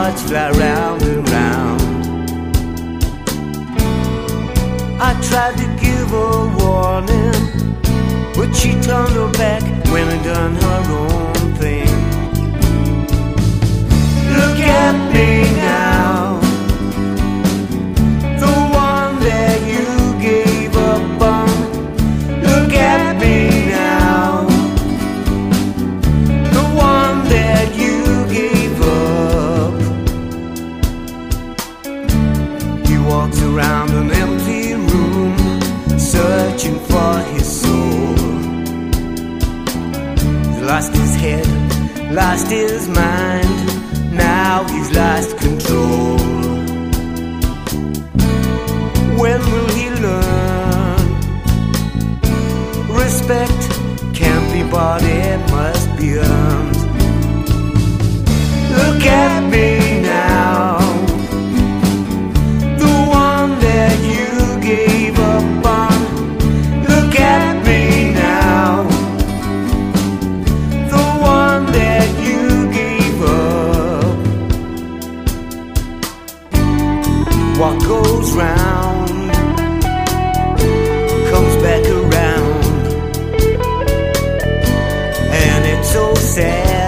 thoughts fly round and round. I tried to give her warning, but she turned her back, went and done her own thing. Look at me now, the one that you gave up on. Look at me now, the one that you gave up. He walks around an empty room, searching for his soul. He's lost his head, lost his mind, now he's lost control. When will he learn? Respect can't be bought, it must be earned. Look at me now, the one that you gave up on. Look at me now, the one that you gave up. What goes round comes back around, and it's so sad